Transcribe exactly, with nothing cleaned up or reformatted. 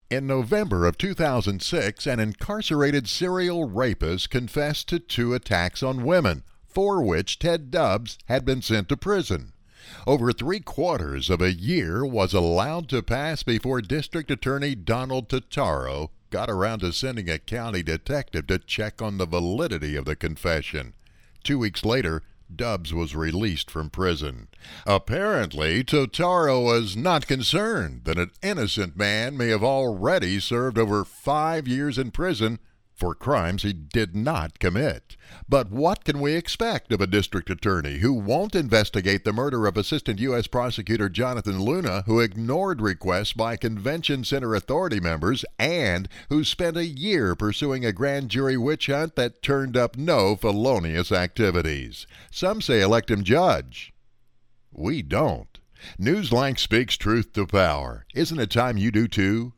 In November of two thousand six, an incarcerated serial rapist confessed to two attacks on women, for which Ted Dubs had been sent to prison. Over three quarters of a year was allowed to pass before District Attorney Donald Totaro got around to sending a county detective to check on the validity of the confession. Two weeks later, Dubs was released from prison. Apparently, Totaro was not concerned that an innocent man may have already served over five years in prison for crimes he did not commit. But what can we expect of a district attorney who won't investigate the murder of Assistant U S Prosecutor Jonathan Luna, who ignored requests by Convention Center Authority members, and who spent a year pursuing a grand jury witch hunt that turned up no felonious activities? Some say elect him judge. We don't. Newsline speaks truth to power. Isn't it time you do too?